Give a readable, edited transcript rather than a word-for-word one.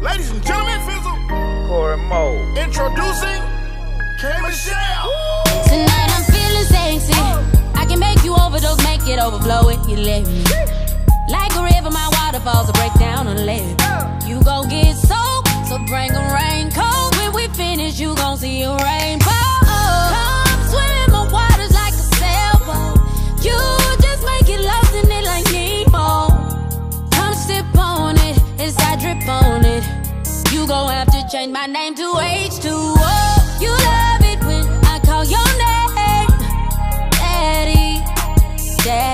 Ladies and gentlemen, Fizzle. Corey Moe. Introducing K Michelle. Tonight I'm feeling sexy. I can make you overdose, make it overflow if you let me. Like a river, my waterfalls will break down on the left. You gon' get soaked, so bring a raincoat. When we finish, you gon' see a rainbow. Come swim in my waters like a sailboat. You just make it lost in it like Nemo. Come sip on it, as I drip on it. You gon' have to change my name to H2O. You love it when I call your name, Daddy, Daddy.